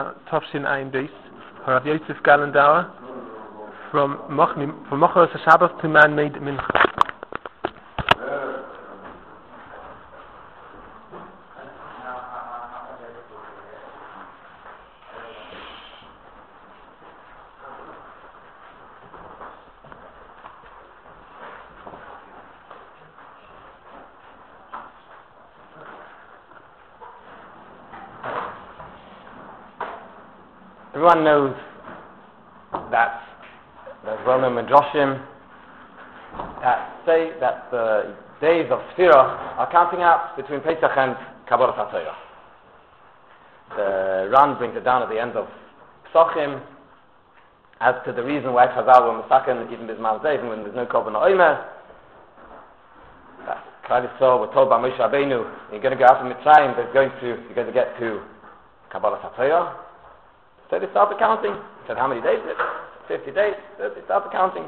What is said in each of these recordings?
Tafshin Ein Beis, Harav Yosef Gallandauer, from Mochel Shabbat to man-made Mincha. Everyone knows that there's well-known Midrashim that say that the days of Sfirah are counting out between Pesach and Kabbalas HaTorah. The Ran brings it down at the end of Pesachim as to the reason why Chazal were Mesaken even Bisman Zeh, even when there's no Korban Omer. That Klal Yisrael were told by Moshe Rabbeinu, you're going to go out of Mitzrayim, you're going to get to Kabbalas HaTorah. So they started counting. He said, how many days is it? 50 days. So they started counting.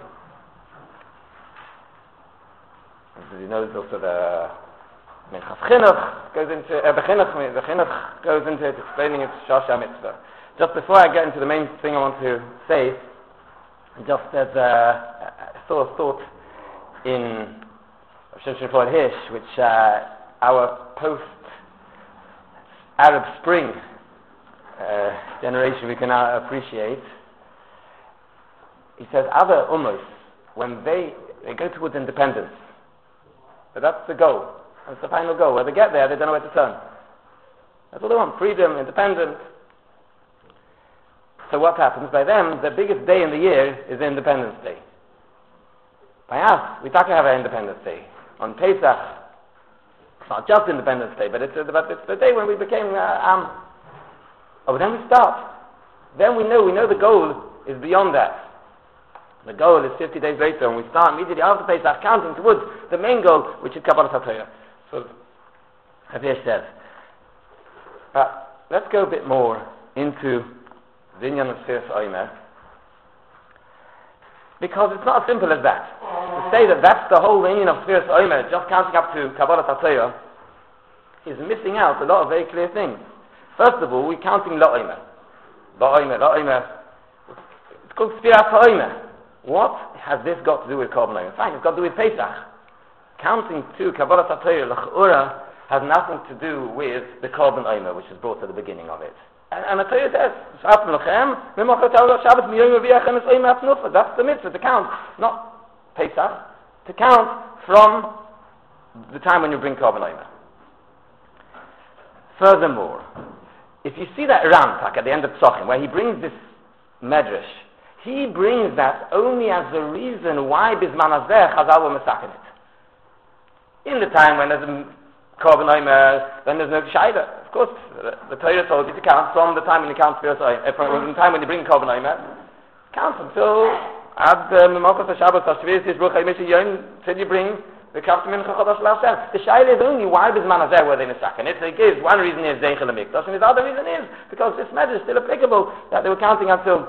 As you know, also the Minchas Chinuch goes into the Chinuch goes into it, explaining its Shasha Mitzvah. Just before I get into the main thing I want to say, just as a thought in Shimshon Floyd Hirsch, which our post-Arab Spring generation we can now appreciate. He says other ummos, when they go towards independence, but that's the goal, that's the final goal. When they get there, they don't know where to turn. That's what they want: freedom, independence. So what happens? By them, the biggest day in the year is Independence Day. By us, we start to have an Independence Day on Pesach. It's not just Independence Day, but it's the day when we became Oh, but then we start. Then we know the goal is beyond that. The goal is 50 days later, and we start immediately after Pesach counting towards the main goal, which is Kabbalas HaTorah. So, Rav says. But let's go a bit more into the Inyan of Sfiras Omer, because it's not as simple as that. To say that that's the whole Inyan of Sfiras Omer, just counting up to Kabbalas HaTorah, is missing out a lot of very clear things. First of all, we're counting La'omer. It's called Sfiras Ha'omer. What has this got to do with Korban Omer? Fine, it's got to do with Pesach. Counting to Kabbalas HaTorah, L'ch'ura, has nothing to do with the Korban Omer, which is brought at the beginning of it. And the Torah says, that's the mitzvah, to count, not Pesach, to count from the time when you bring Korban Omer. Furthermore, if you see that Ramtak at the end of Pesachim, where he brings this medrash, he brings that only as a reason why Bisman Hazeh Chazal were Mesaken it. In the time when there's a Korban Omer, then there's no Shaila. Of course, the Torah told you to count from the time when you count from the time when you bring Korban Omer, count until Ad Memokos HaShabbat HaShviris Yisbruch HaYimishi Yon, till you bring the Shaila is only why Bisman Hazeh were they Mesaken it. So he gives one reason is Zeichel HaMikdash, and his other reason is because this matter is still applicable, that they were counting until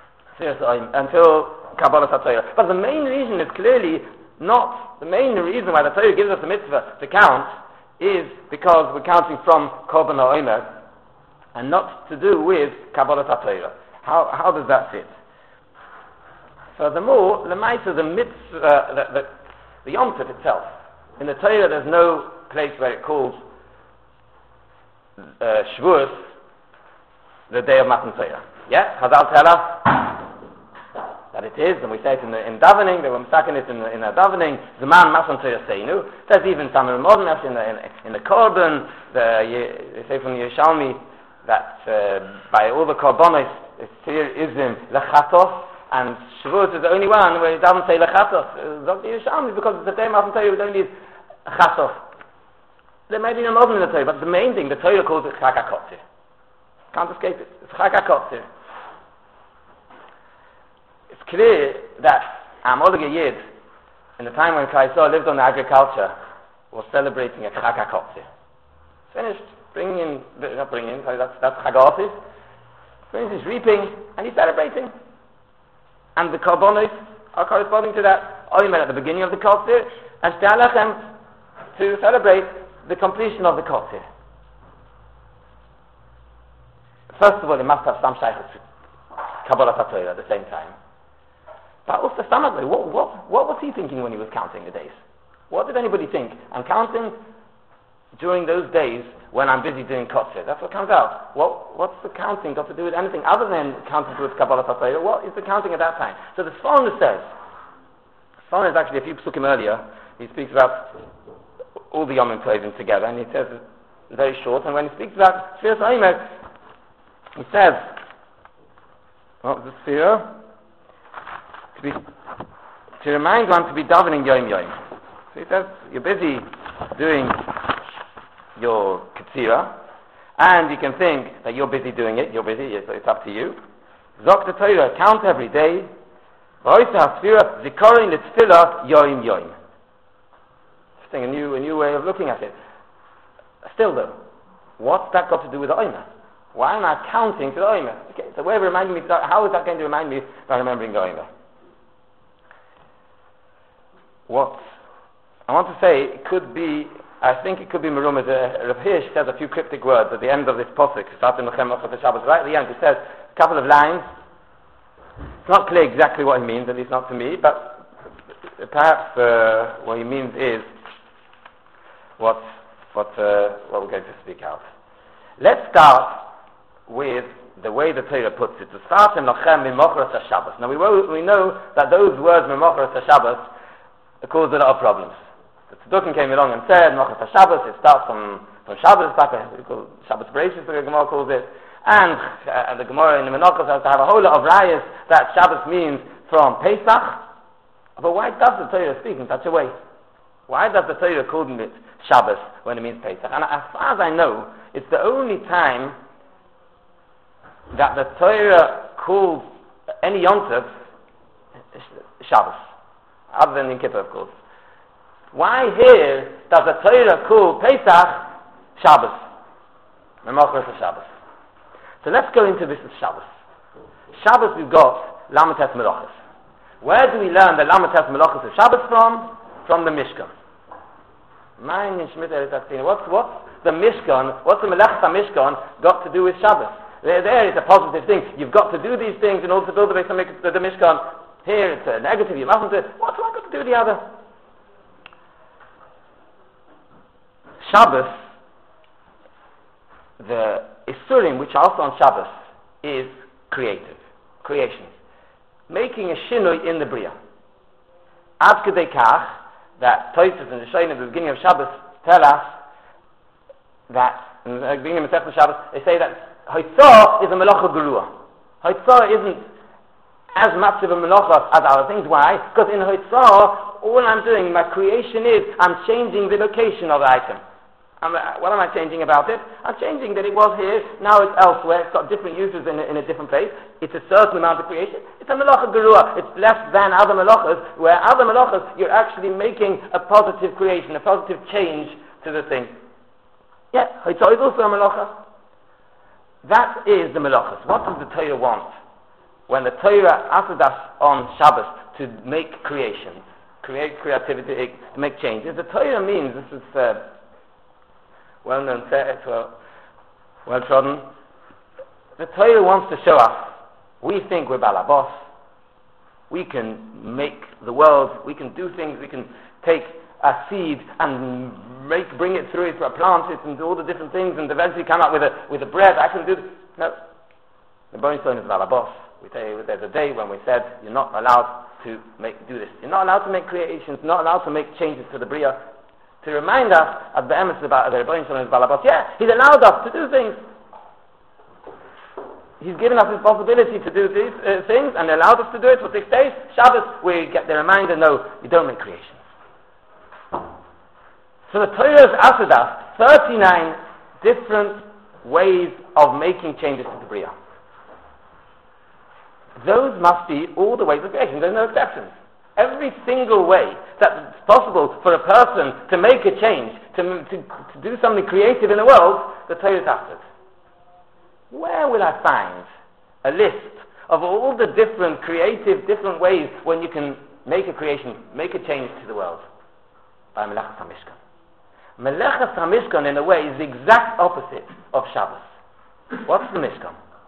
Kabbalas HaTorah. But the main reason is clearly not the main reason why the Torah gives us the mitzvah to count is because we're counting from Korban Omer and not to do with Kabbalas HaTorah. How does that fit? Furthermore, the mitzvah, the Yom Tov itself. In the Torah, there's no place where it calls Shavuos the day of Matan Torah. Yeah, Chazal tell us that it is, and we say it in davening. They were mistaken it in a davening. Zman Matan Torah Seinu. There's even some modern in the Korban. They say from the Yerushalmi that by all the Korbanos, is in Lechatos. And Shavuot is the only one where it doesn't say Lechatos. Dr. Yerushalmi, because it's the day Matan Torah, we don't need Chatos. There may be no modern in the Torah, but the main thing, the Torah calls it Chag HaKotzir. Can't escape it. It's Chag HaKotzir. It's clear that Amolig Yid, in the time when Klal Yisrael lived on agriculture, was celebrating a Chag HaKotzir. Finished. That's Chag HaKotzir. Finished his reaping, and he's celebrating. And the Korbanos are corresponding to that Omer at the beginning of the Kotzir, and Shtei HaLechem to celebrate the completion of the Kotzir. First of all, it must have some shaykhs to Kabbalah HaTorah at the same time. But also, what was he thinking when he was counting the days? What did anybody think? I'm counting during those days when I'm busy doing kotzer. That's what comes out. What's the counting got to do with anything other than counting towards Kabbalah HaTorah? What is the counting at that time? So the Sforno says, Sforno is actually a few psukim earlier, he speaks about all the Yomim Tovim together, and he says it's very short, and when he speaks about Sfiras Omer, he says, what was the Sfira? To remind one to be davening Yom Yom. So he says, you're busy doing your Ketzira, and you can think that you're busy doing it, you're busy, it's up to you. Zok the Torah, count every day. V'oisa HaSfira, Zikorin L'Tfilah Yom Yom. Interesting, a new way of looking at it. Still though, what's that got to do with the Omer? Why am I counting to the Omer? Okay, so way of reminding me, how is that going to remind me by remembering the Omer? What I want to say, it could be, I think it could be Merumah. Rav Hirsch says a few cryptic words at the end of this posuk, starting with Shabbos, right at the end. He says a couple of lines. It's not clear exactly what he means, at least not to me, but perhaps what he means is what we're going to speak out. Let's start with the way the Torah puts it. To start in Lochem Mimochros HaShabbos. Now we know that those words Mimochros HaShabbos cause a lot of problems. The Tzedukkim came along and said Mimochros HaShabbos, it starts from Shabbos, we call Shabbos Bereshis, the Gemara calls it, and the Gemara in the Menachos has to have a whole lot of rayas that Shabbos means from Pesach. But why does the Torah speak in such a way? Why does the Torah call it Shabbos when it means Pesach? And as far as I know, it's the only time that the Torah calls any Yom Tov Shabbos, other than in Kippur, of course. Why here does the Torah call Pesach Shabbos? Memachos Shabbos. So let's go into this as Shabbos. Shabbos we've got Lamates Melachos. Where do we learn the Lamates Melachos of Shabbos from? From the Mishkan. What's the Mishkan, what's the Melachas HaMishkan got to do with Shabbos? There it's a positive thing. You've got to do these things in order to build the Mishkan. Here it's a negative, you mustn't do it. What's one got to do with the other? Shabbos, the Isurim which are also on Shabbos, is creation. Making a shinui in the Bria. Ad Kedei Kach, that Tosfos and the Rishonim at the beginning of Shabbos tell us that, in the beginning of Masechta Shabbos, they say that Hoitzah is a Melacha Gerua. Hoitzah isn't as much of a Melacha as other things. Why? Because in Hoitzah, all I'm doing, my creation is, I'm changing the location of the item. What am I changing about it? I'm changing that it was here, now it's elsewhere, it's got different uses in a different place. It's a certain amount of creation. It's a Melacha Gerua. It's less than other Melachas, where other Melachas, you're actually making a positive creation, a positive change to the thing. Yeah, Hoitzah is also a Melacha. That is the Melachas. What does the Torah want? When the Torah asks us on Shabbos to make creations, create creativity, to make changes, the Torah means, this is well-known, well-trodden, the Torah wants to show us, we think we're Balabos, we can make the world, we can do things, we can take a seed and bring it through it, plant it, and do all the different things, and eventually come up with a bread. I can do this. No. The Boring Stone is Balabos. We tell you there's a day when we said you're not allowed to do this. You're not allowed to make creations, not allowed to make changes to the Bria. To remind us at the emes about the Boring Stone is Balabos. Yeah, he's allowed us to do things. He's given us this possibility to do these things, and allowed us to do it for 6 days. Shabbos, we get the reminder, no, you don't make creations. So the Torah has asked us 39 different ways of making changes to the Bria. Those must be all the ways of creation. There's no exceptions. Every single way that's possible for a person to make a change, to do something creative in the world, the Torah has asked us. Where will I find a list of all the different creative, different ways when you can make a creation, make a change to the world? By Melachas HaMishkan. Melachas HaMishkan, in a way, is the exact opposite of Shabbos. What's the Mishkan?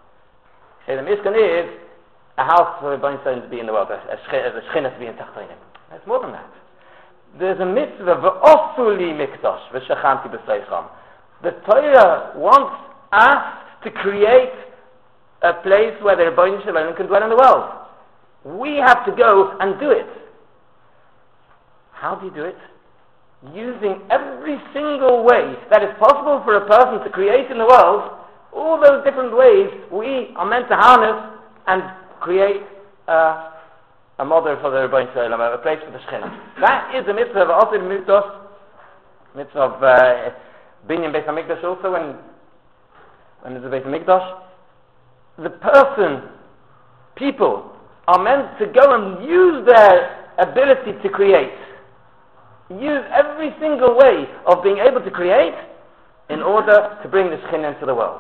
Okay, the Mishkan is a house for the Beinstein to be in the world, a Shechina to be in Tachtonim. It's more than that. There's a mitzvah, v'osuli mikdash, v'shachanti b'seicham. The Torah wants us to create a place where the Rebbeinu Shalom can dwell in the world. We have to go and do it. How do you do it? Using every single way that is possible for a person to create in the world. All those different ways we are meant to harness and create a model for the Rebbeinu Shalom, a place for the Shechina. That is the mitzvah of Osir Mikdash, mitzvah of Binyan Beis HaMikdash also, when there's a Beis HaMikdash. The people are meant to go and use their ability to create. Use every single way of being able to create in order to bring the Shechina into the world.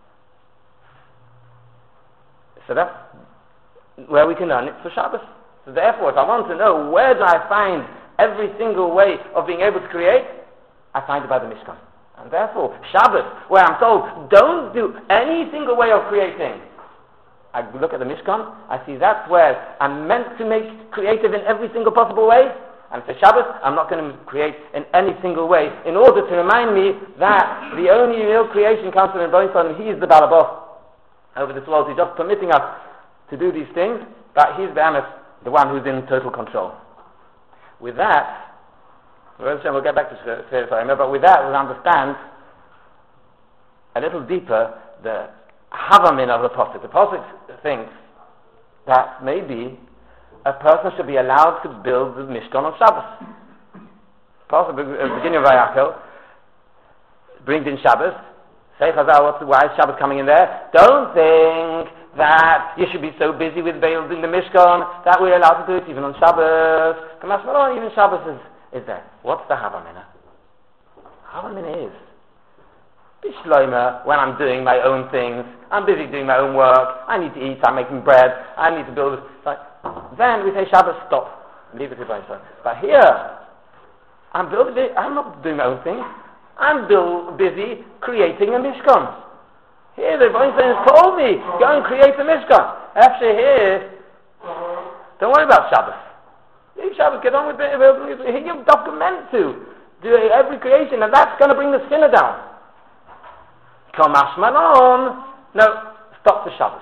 So that's where we can learn it for Shabbos. So therefore, if I want to know where do I find every single way of being able to create, I find it by the Mishkan. And therefore, Shabbos, where I'm told, don't do any single way of creating. I look at the Mishkan, I see that's where I'm meant to make creative in every single possible way. And for Shabbos, I'm not going to create in any single way, in order to remind me that the only real creation comes from the Rebbeinu Shalom. He is the Balabos over this world. He's just permitting us to do these things, but he's the one who's in total control. With that, we'll get back to Sefer Soimer, but with that we'll understand a little deeper the Havamin of the Pasuk. The Pasuk thinks that maybe a person should be allowed to build the Mishkan on Shabbos. Pasuk at the beginning of Vayakhel brings in Shabbos. Say Chazal, why is Shabbos coming in there? Don't think that you should be so busy with building the Mishkan that we're allowed to do it even on Shabbos. Even Shabbos is there. What's the Havamina? Havamina is Bishloima, when I'm doing my own things, I'm busy doing my own work, I need to eat, I'm making bread, I need to build it. Then we say Shabbos, stop, leave it to Beinstein. But here, I'm not doing my own thing, I'm busy creating a Mishkan. Here the Beinstein has told me, go and create a Mishkan. Actually here, don't worry about Shabbos. Leave Shabbos, get on with it. You're meant to do every creation, and that's going to bring the sinner down. Kamash Manon. No, stop the Shabbos.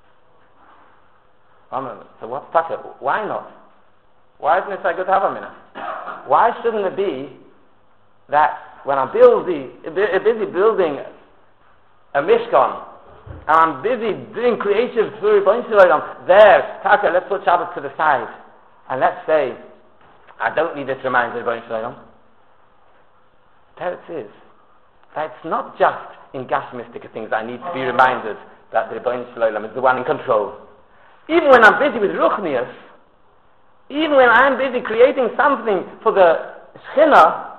So what's Taka? Why not? Why isn't it so good to have a minute? Why shouldn't it be that when I'm busy building a Mishkan, and I'm busy doing creative through there, Taka, let's put Shabbos to the side. And let's say, I don't need this reminder of Rebbeinu Shalom. There it is. That it's not just in Gashmistic things I need to be reminded that the Rebbeinu Shalom is the one in control. Even when I'm busy with Ruchnius, even when I'm busy creating something for the Shechina,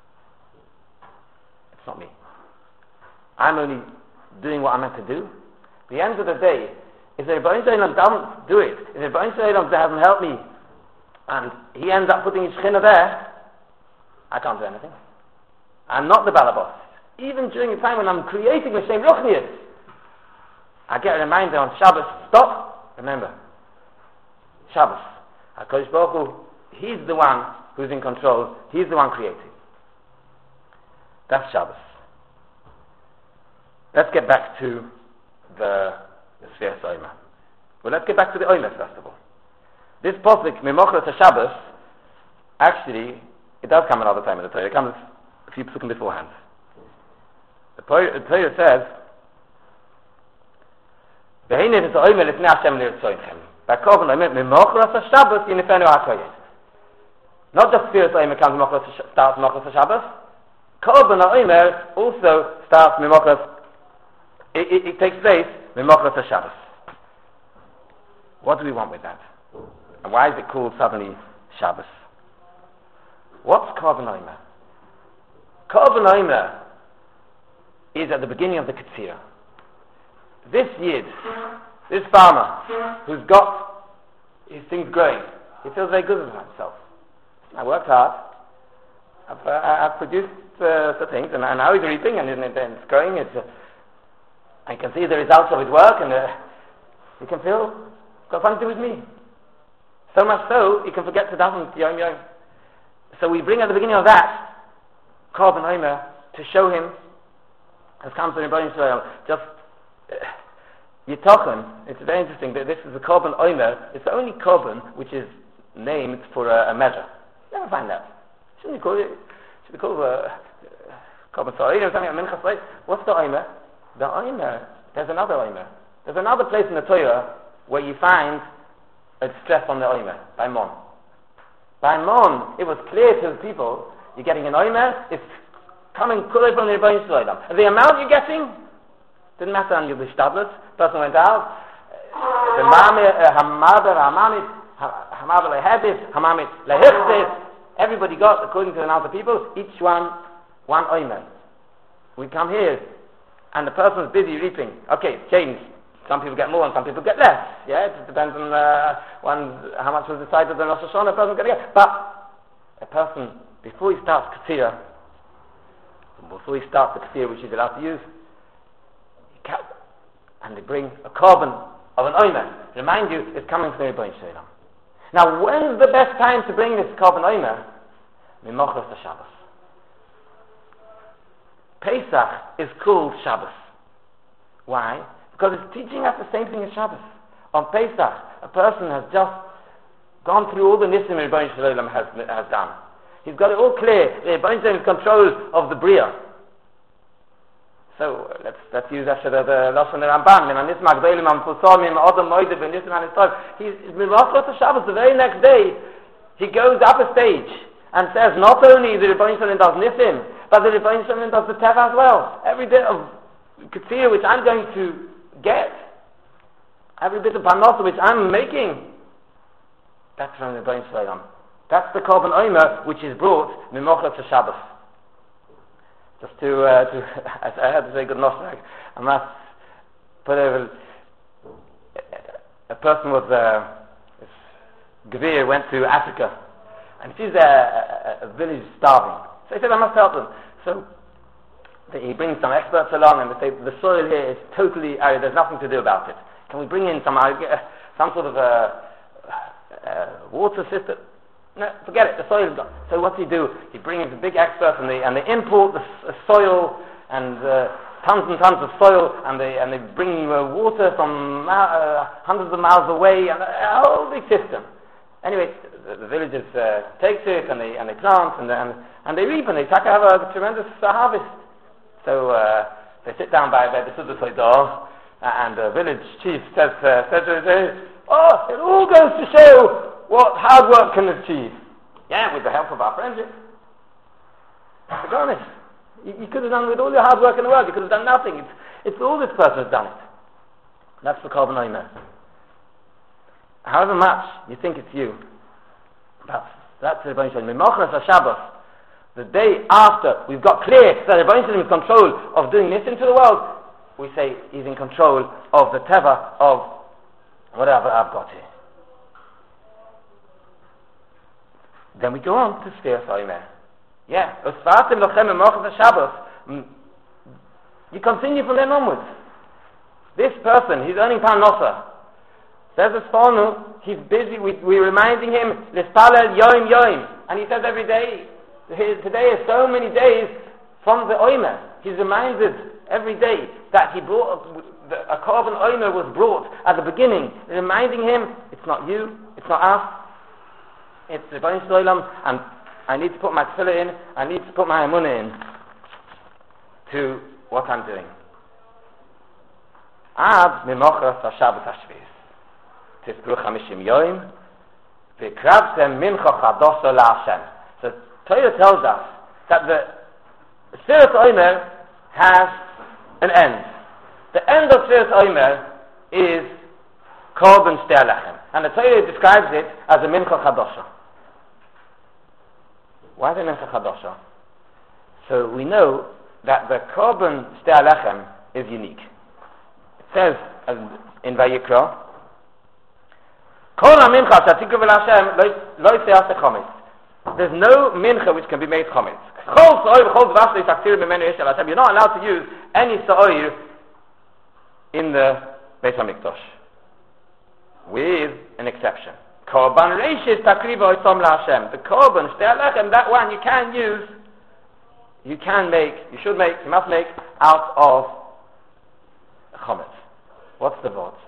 it's not me. I'm only doing what I'm meant to do. At the end of the day, if the Rebbeinu Shalom doesn't do it, if the Rebbeinu Shalom doesn't help me, and he ends up putting his Shechina there, I can't do anything. I'm not the Balabos. Even during a time when I'm creating the same Ruchnius, I get a reminder on Shabbos, stop, remember, Shabbos. HaKadosh Baruch Hu, he's the one who's in control, he's the one creating. That's Shabbos. Let's get back to the Sefer Soimer. Well, let's get back to the Omer first of all. This Posuk, Mimochras HaShabbos, actually, it does come another time in the Torah. It comes a few Pesukim beforehand. The Torah says, V'heineh v'zo Omer lifnei Hashem l'ritzonchem. V'akoven Omer, Mimochras HaShabbos yinifenu HaKoyed. Not just Sefer Omer comes starts Mimochras HaShabbos. Korban Omer also starts Mimochras. It takes place Mimochras HaShabbos. What do we want with that? And why is it called suddenly Shabbos? What's Korban Omer? Korban Omer is at the beginning of the Ketzira. This Yid, this farmer, who's got his things growing, he feels very good about himself. I worked hard. I've produced the things, and now he's reaping, and it's growing. I can see the results of his work, and he can feel it's got something to do with me. So much so, he can forget to daven Yom Yom. So we bring at the beginning of that Korban Omer to show him, as comes from Rebbeinu Israel, just Yitochen. It's very interesting that this is the Korban Omer. It's the only Korban which is named for a measure. You never find that. Shouldn't we call it? Should we call it Korban So'ir or something? Minchas So'ir? What's the Omer? The Omer. There's another Omer. There's another place in the Torah where you find a stress on the Omer by Mon. By Mon, it was clear to the people, you're getting an Omer, it's coming fully from the Rebbeinu Israel. And the amount you're getting didn't matter on your Shtadlus. Person went out, the everybody got, according to the amount of people, each one Omer. We come here, and the person is busy reaping. Okay, it's changed. Some people get more and some people get less. Yeah, it depends on how much was decided on Rosh Hashanah, a person can get. But a person, before he starts Katsira, which he's allowed to use, and they bring a Korban of an Omer. Remind you, it's coming from the Rebbeinu Shalom. Now, when's the best time to bring this Korban Omer? Mimochos Shabbos. Pesach is called Shabbos. Why? Because it's teaching us the same thing as Shabbos. On Pesach, a person has just gone through all the nisim Rebbeinu Shalom has done. He's got it all clear. Rebbeinu Shalom is in control of the Bria. So let's use that the Lashon Ramban. He's Mivachot Shabbos. The very next day, he goes up a stage and says, not only the Rebbeinu Shalom does nisim, but the Rebbeinu Shalom does the teva as well. Every bit of Ketzir which I'm going to get, every bit of Panos which I'm making, that's from the Rebbeinu Shalom. That's the Korban Omer which is brought Mimochot Shabbos. Just to I had to say good noshag. I must put over. A person was Gavir went to Africa, and sees a village starving. So he said, I must help them. So he brings some experts along, and they say the soil here is totally arid. There's nothing to do about it. Can we bring in some sort of water system? No, forget it, the soil is gone. So what's he do? He brings a big expert and they import the soil and tons and tons of soil, and they bring water from hundreds of miles away, and a whole big system. Anyway, the villagers take to it and they plant and they reap, and they have a tremendous harvest. So they sit down by the Suda Soidor, and the village chief says to him, oh, it all goes to show what hard work can achieve. Yeah, with the help of our friendship. To be honest, you could have done with all your hard work in the world, you could have done nothing. It's all this person has done it. That's the Korban Omer. However much you think it's you, that's the Rebbeinu Shalom. Mimochos Shabbos, the day after we've got clear that the Rebbeinu Shalom is in control of doing this into the world, we say he's in control of the teva of whatever I've got here. Then we go on to Sfiras Omer. Yeah, Usvartim Lochem Mimochos Shabbos. You continue from then onwards. This person, he's earning Parnosa. Says the Sforno, he's busy. We're reminding him L'spalel Yom Yom, and he says every day. Today is so many days from the Omer. He's reminded every day that he brought a Korban Omer was brought at the beginning, reminding him it's not you, it's not us. It's the Rebbeinu Shalom, and I need to put my tefillah in, I need to put my emunah in to what I'm doing. Ad mimochos HaShabbos HaShvius Tizkru 50 Yom V'kravtem mincha chadoso la'Hashem. So Torah tells us that the Sfiras Omer has an end. The end of Sfiras Omer is Korban Shtei HaLechem, and the Torah describes it as a mincha chadosha. Why the mincha chadosha? So we know that the Korban Shtei HaLechem is unique. It says in Vayikra, Kol ha-mincha shetikru v'Hashem lo yisei ase chometz. There's no mincha which can be made chometz. Chol sa'oir v'chol dvash lo yisaktir b'menu yishel Hashem. You're not allowed to use any sa'oir in the Beis HaMikdash. with an exception. Korban reishis takriva oisom laHashem. The korban shtei alechem, that one you can use, you must make out of chometz. What's the vote?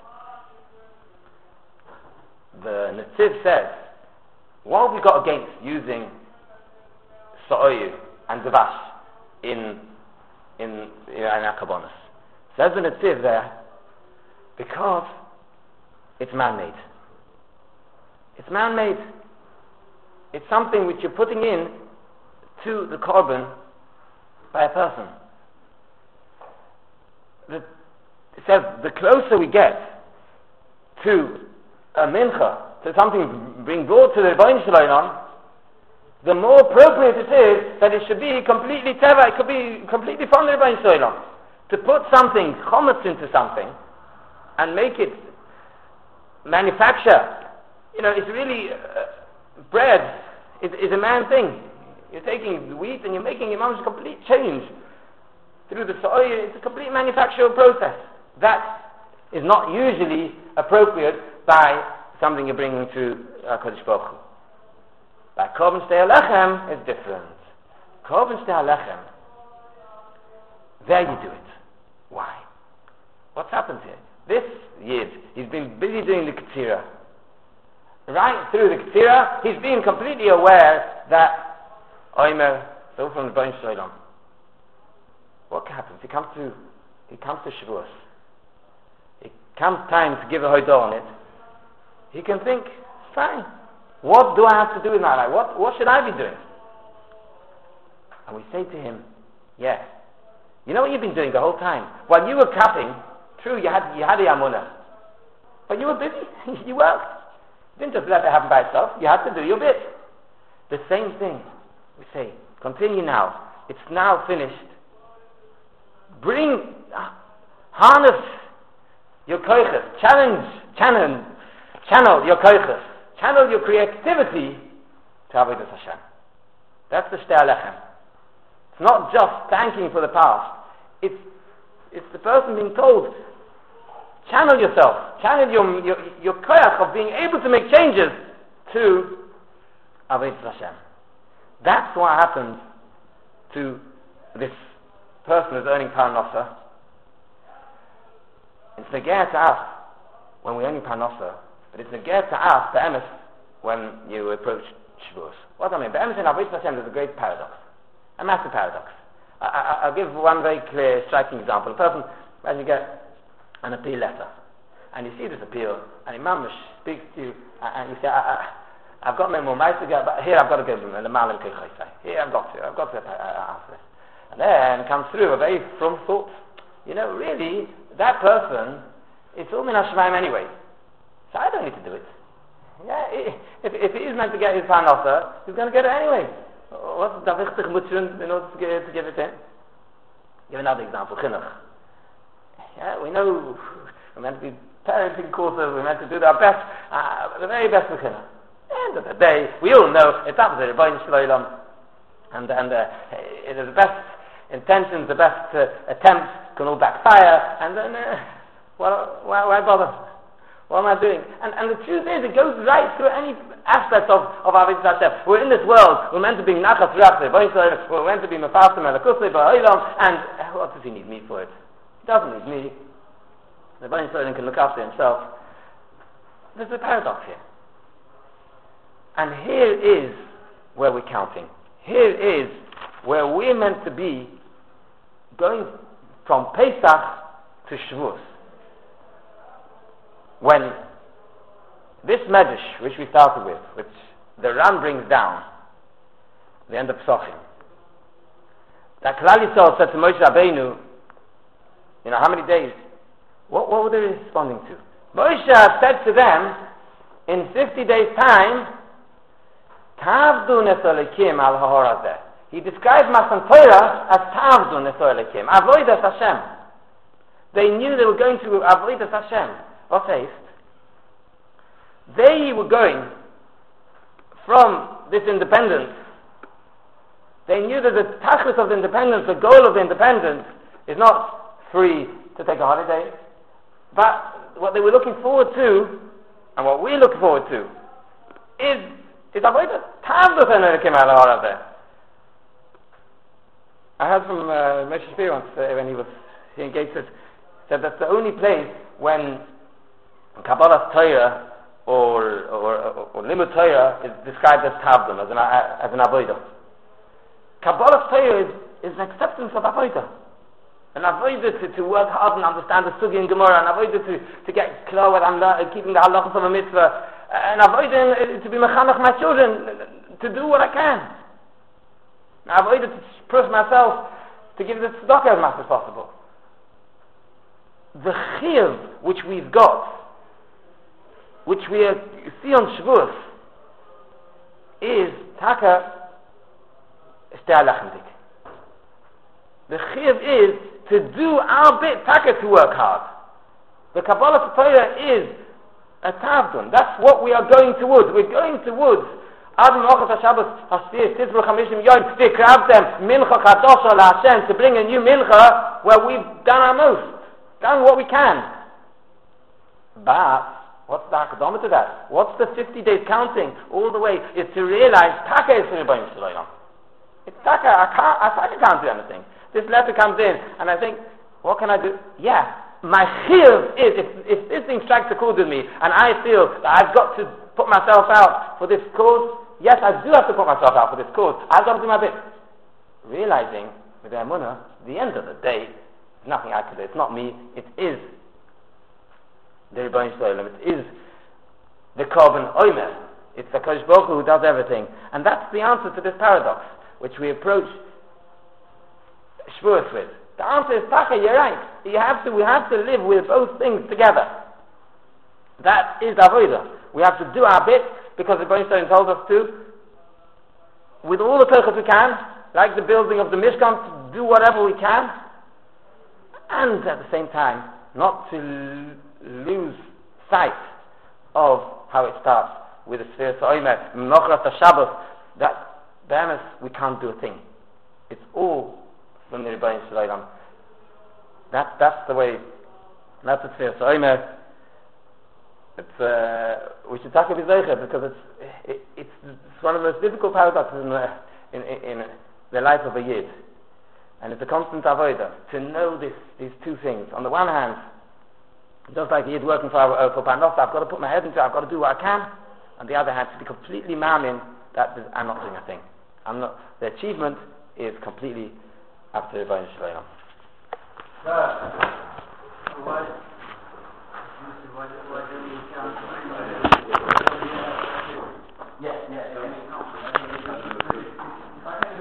The Netziv says, what have we got against using sa'oyu and devash in Akabonis? Says the Netziv there, because it's man-made. It's man-made. It's something which you're putting in to the korban by a person. It says the closer we get to a mincha, to something being brought to the Rebbeinu Shalom, the more appropriate it is that it should be completely teva, it could be completely from the Rebbeinu Shalom. To put something, chometz, into something, and make it manufacture, it's really, bread is a man thing. You're taking the wheat and you're making a complete change. Through the soil, it's a complete manufacturing process. That is not usually appropriate by something you're bringing to Kodesh Baruch Hu. By Korban Shtei Alechem, it's different. Korban Shtei Alechem, there you do it. Why? What's happened here? This Yid, he's been busy doing the Ketzirah. Right through the Ketzirah, he's been completely aware that Omer, so from the Rebbeinu Shalom. What happens? He comes to Shavuos. It comes time to give a hodah on it. He can think, fine, what do I have to do in my life? What should I be doing? And we say to him, yes. You know what you've been doing the whole time? While you were cupping, true, you had a yamunah. But you were busy. You worked. You didn't just let it happen by itself. You had to do your bit. The same thing. We say, continue now. It's now finished. Harness your koiches. Channel your koiches. Channel your creativity to Avodas Hashem. That's the Shtei Alechem. It's not just thanking for the past. It's the person being told, channel yourself, channel your koyach of being able to make changes to Avodas Hashem. That's what happens to this person who's earning parnasa. It's negeh to us when we're earning parnasa, but it's negeh to us, the emes, when you approach Shavuos. What I mean, the emes in Avodas Hashem is a great paradox, a massive paradox. I'll give one very clear, striking example. A person, when you get an appeal letter, and you see this appeal, and Imam speaks to you, and you say, I've got no more mice to get, but here I've got to give them the malim keichai. Here I've got to answer this. And then comes through a very from thought. Really, that person, it's all min hashemaim anyway. So I don't need to do it. Yeah, if he is meant to get his parnasa, he's going to get it anyway. What's the wichtig mutzun in order to give it in? Give another example, chinuch. Yeah, we know we're meant to be parenting courses, we're meant to do our best, the very best for chinuch. End of the day, we all know it's up to the Rebbeinu Shalom, and it is the best intentions, the best attempts can all backfire, and then, why bother? What am I doing? And the truth is, it goes right through any aspect of Avodas Hashem. We're in this world, we're meant to be nachas ruach, we're meant to be mefasim elakusei ba'olam, and what does he need me for it? He doesn't need me. The Rebbeinu Shalom can look after himself. There's a paradox here. And here is where we're counting. Here is where we're meant to be going from Pesach to Shavuos. When this medrash, which we started with, which the Ram brings down, the end of Pesachim, that Klal Yisrael said to Moshe Rabbeinu, how many days? What were they responding to? Moshe said to them, in 50 days' time, Tavdu Nesolikim al Hahorazeh. He described Matan Torah as Tavdu Nesolikim, Avodas Hashem. They knew they were going to Avodas Hashem. What taste? They were going from this independence. They knew that the tachlis of the independence, the goal of the independence, is not free to take a holiday, but what they were looking forward to, And what we look forward to is avodah tavdus enokim al ha'arazeh. I heard from Moshe Shapiro once when he was here in Gateshead, said that's the only place when Kabbalah Torah or Limud Torah is described as tavdun, as an avodah. Kabbalah Torah is an acceptance of avodah. An avodah to work hard and understand the sugi and Gemara, an avodah to get clear with keeping the halachas of a mitzvah, an avodah to be mechanech my children, to do what I can. An avodah to prove myself, to give the tzedakah as much as possible. The chiyuv which we've got, which we see on Shavuos, is taka shtei alachendik. The chiyuv is to do our bit, taka to work hard. The Kabbalah Torah is a tavdun. That's what we are going towards. We're going towards Adam Ochas HaShabbos Hasir Tizru Chamishim Yom Tikrabtem Mincha Chadosha LaHashem, to bring a new mincha where we've done our most, done what we can. But what's the akadama to that? What's the 50 days counting all the way? Is to realize taka is for Rebbeinu Shalom. It's taka. I can't do anything. This letter comes in, and I think, what can I do? Yeah, my chiyuv is, if this thing strikes a chord with me, and I feel that I've got to put myself out for this cause, yes, I do have to put myself out for this cause. I've got to do my bit. Realizing, with the emunah, at the end of the day, there's nothing I can do. It's not me. It is the Rebbeinu Shalom. It is the Korban Omer. It's the Kodesh Baruch Hu who does everything. And that's the answer to this paradox, which we approach Shavuos with. The answer is taka, you're right. We have to live with both things together. That is avodah. We have to do our bit, because the Rebbeinu Shalom told us to, with all the kochos we can, like the building of the Mishkan, to do whatever we can, and at the same time, not to lose sight of how it starts with the Sfiras HaOmer, Mochras HaShabbos, that be'emes we can't do a thing. It's all from the Rebbeinu Shalom. That's the way. That's the Sfiras HaOmer. We should talk about it because it's one of the most difficult paradoxes in the life of a Yid, and it's a constant avodah to know these two things. On the one hand, just like a Yid working for Parnasa, I've got to put my head into it, I've got to do what I can. On the other hand, to be completely ma'amin that I'm not doing a thing. The achievement is completely up to Rebbeinu Shalom. Why don't you count? Yes.